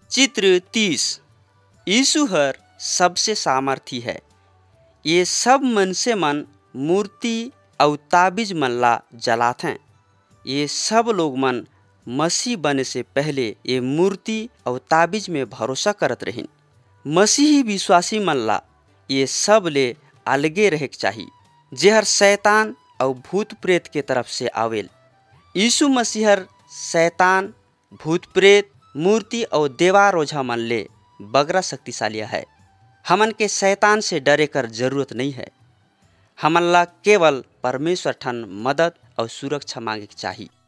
चित्र 30 यीशु हर सबसे सामर्थी है। ये सब मन से मन मूर्ति और ताबीज मन ला जलात हैं। ये सब लोग मन मसीह बने से पहले ये मूर्ति और ताबीज में भरोसा करत रहिन। मसीही विश्वासी मन ला ये सब ले अलगे रहे चाहिए, जेहर शैतान और भूत प्रेत के तरफ से आवेल। यीशु मसीह हर शैतान, भूत प्रेत, मूर्ति और देवार ओझा मन ले बगरा शक्तिशाली है। हमन के शैतान से डरे कर जरूरत नहीं है। हमन ला केवल परमेश्वर ठन मदद और सुरक्षा मांगे के चाहिए।